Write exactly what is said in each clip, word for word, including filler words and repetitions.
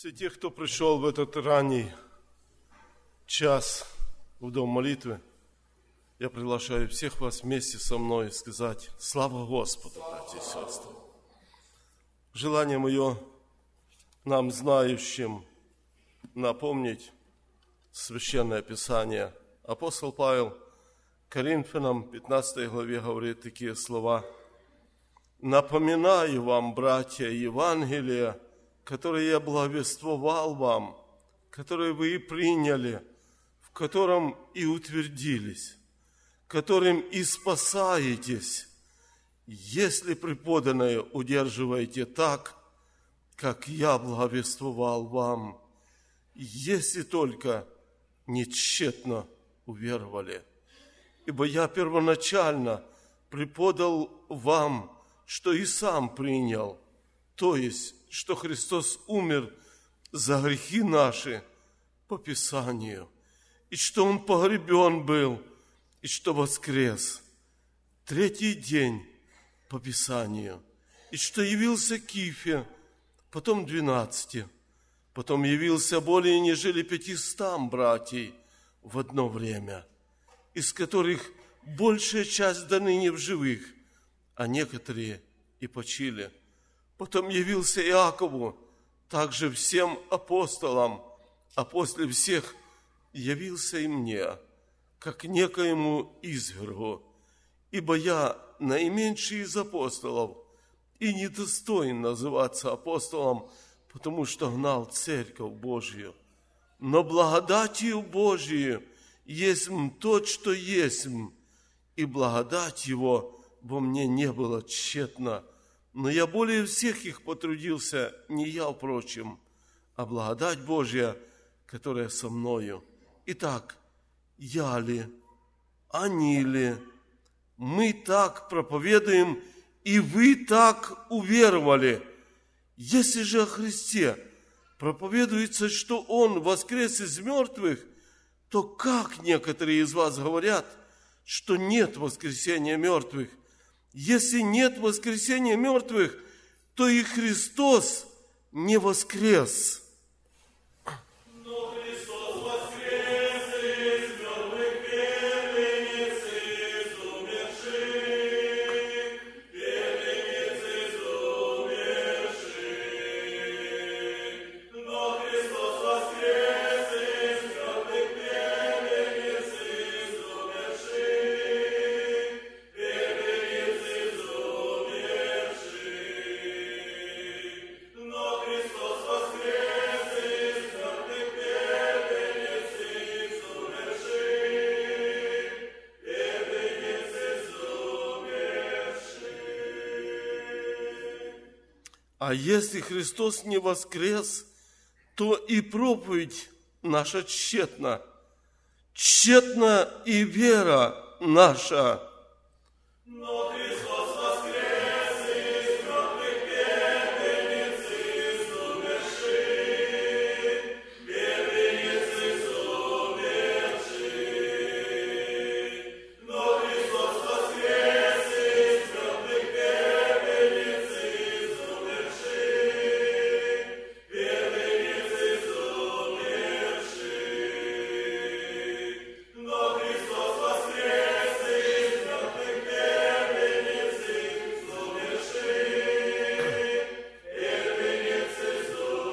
Все те, кто пришел в этот ранний час в дом молитвы, я приглашаю всех вас вместе со мной сказать «Слава Господу, братья и сестры!» Желание мое нам, знающим, напомнить Священное Писание. Апостол Павел Коринфянам, пятнадцатой главе, говорит такие слова: «Напоминаю вам, братья, Евангелие, которое я благовествовал вам, которое вы и приняли, в котором и утвердились, которым и спасаетесь, если преподанное удерживаете так, как я благовествовал вам, если только не тщетно уверовали. Ибо я первоначально преподал вам, что и сам принял, то есть, что Христос умер за грехи наши по Писанию, и что Он погребен был, и что воскрес третий день по Писанию, и что явился Кифе, потом двенадцати, потом явился более нежели пятистам братьей в одно время, из которых большая часть до ныне в живых, а некоторые и почили. Потом явился Иакову, также всем апостолам, а после всех явился и мне, как некоему извергу, ибо я наименьший из апостолов и недостоин называться апостолом, потому что гнал церковь Божию. Но благодатью Божией есть тот, что есть, и благодать Его во мне не было тщетна. Но я более всех их потрудился, не я, впрочем, а благодать Божья, которая со мною. Итак, я ли, они ли, мы так проповедуем, и вы так уверовали. Если же о Христе проповедуется, что Он воскрес из мертвых, то как некоторые из вас говорят, что нет воскресения мертвых? Если нет воскресения мертвых, то и Христос не воскрес. Но Христос воскрес из мертвых, первенец из умерших, первенец из умерших. Но Христос воскрес из мертвых, первенец из умерших, первенец из умерших. Но Христос воскрес из мертвых, первенец из умерших, первенец из умерших. А если Христос не воскрес, то и проповедь наша тщетна, тщетна и вера наша. Но Христос воскрес из мертвых, первенец из умерших, первенец из умерших. Но Христос воскрес из мертвых, первенец из умерших, первенец из умерших. Но Христос воскрес из мертвых, первенец из умерших, первенец из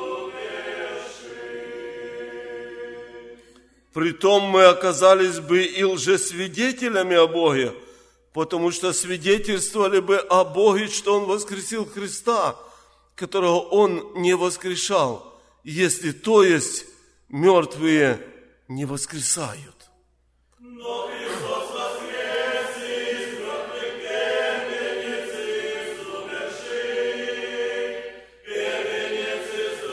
умерших. Притом мы оказались бы и лжесвидетелями о Боге, потому что свидетельствовали бы о Боге, что Он воскресил Христа, которого Он не воскрешал, если то есть мертвые не воскресают. Но Христос воскрес из мертвых, первенец из умерших, первенец из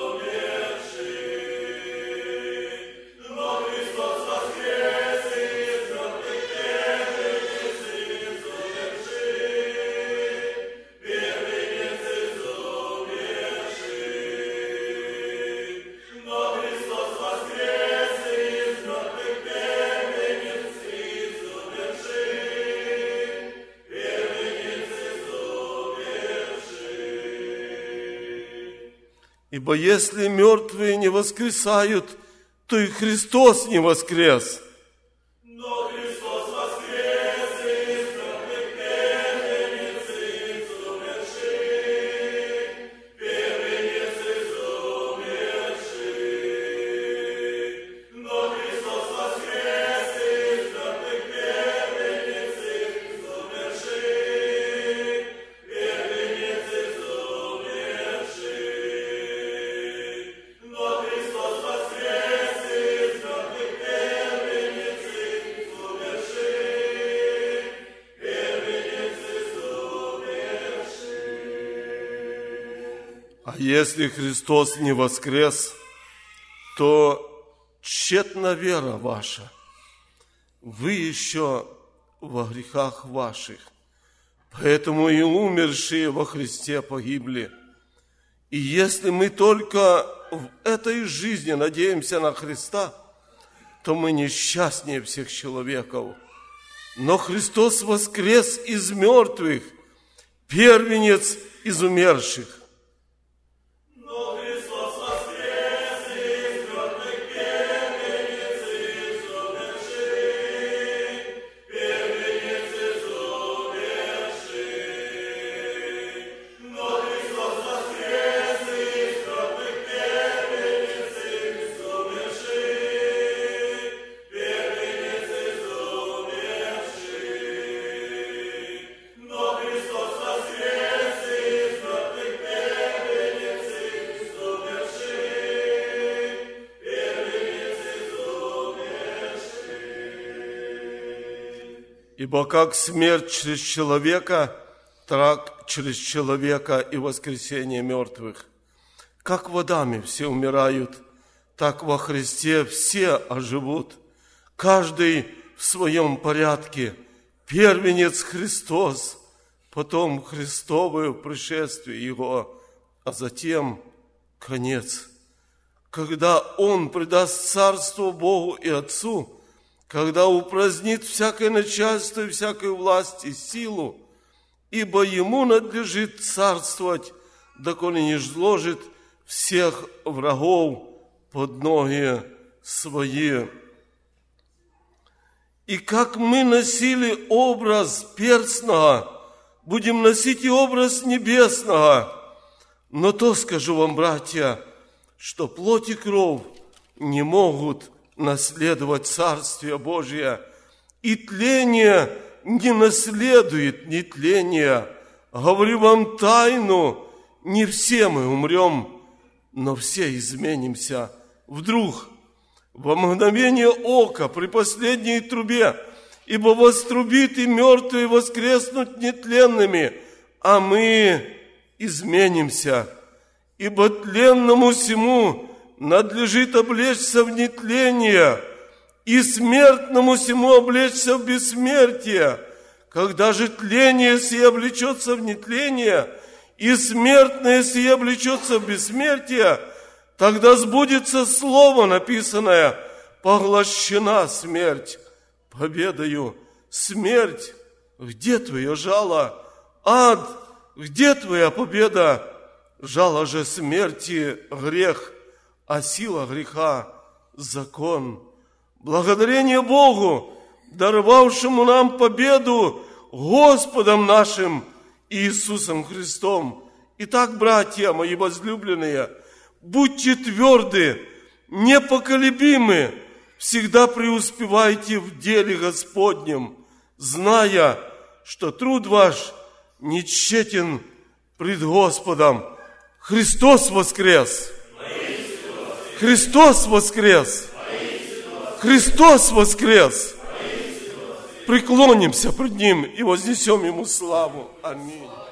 умерших. Но Христос воскрес из мертвых, первенец из умерших, первенец из умерших. Но Христос воскрес из мертвых, первенец Ибо если мертвые не воскресают, то и Христос не воскрес. Но Христос воскрес из мертвых первенец из умерших, первенец из умерших. Но Христос воскрес из мертвых первенец из умерших, первенец из умерших. Но Христос воскрес из мертвых первенец из умерших, первенец из умерших. А если Христос не воскрес, то тщетна вера ваша. Вы еще во грехах ваших. Поэтому и умершие во Христе погибли. И если мы только в этой жизни надеемся на Христа, то мы несчастнее всех человеков. Но Христос воскрес из мертвых, первенец из умерших. Но Христос воскрес из мертвых первенец из умерших, первенец из умерших. Но Христос воскрес из мертвых первенец из умерших, первенец из умерших. Но Христос воскрес из мертвых первенец из умерших, первенец из умерших. Ибо как смерть через человека, так через человека и воскресение мертвых. Как в Адаме все умирают, так во Христе все оживут. Каждый в своем порядке. Первенец Христос, потом Христовое пришествие Его, а затем конец. Когда Он предаст царство Богу и Отцу, когда упразднит всякое начальство и всякую власть и силу, ибо Ему надлежит царствовать, доколе не изложит всех врагов под ноги Свои. И как мы носили образ перстного, будем носить и образ небесного. Но то скажу вам, братья, что плоть и кровь не могут наследовать Царствие Божие, и тление не наследует нетление. Говорю вам тайну, не все мы умрем, но все изменимся. Вдруг, во мгновение ока, при последней трубе, ибо вострубит и мертвые воскреснут нетленными, а мы изменимся. Ибо тленному сему надлежит облечься в нетление, и смертному сему облечься в бессмертие. Когда же тление сие облечется в нетление, и смертное сие облечется в бессмертие, тогда сбудется слово написанное: поглощена смерть победою. Смерть, где твое жало? Ад, где твоя победа? Жало же смерти грех, а сила греха закон. Благодарение Богу, даровавшему нам победу Господом нашим Иисусом Христом. Итак, братья мои возлюбленные, будьте тверды, непоколебимы, всегда преуспевайте в деле Господнем, зная, что труд ваш не тщетен пред Господом. Христос воскрес! Христос воскрес! Христос воскрес! Преклонимся пред Ним и вознесем Ему славу. Аминь.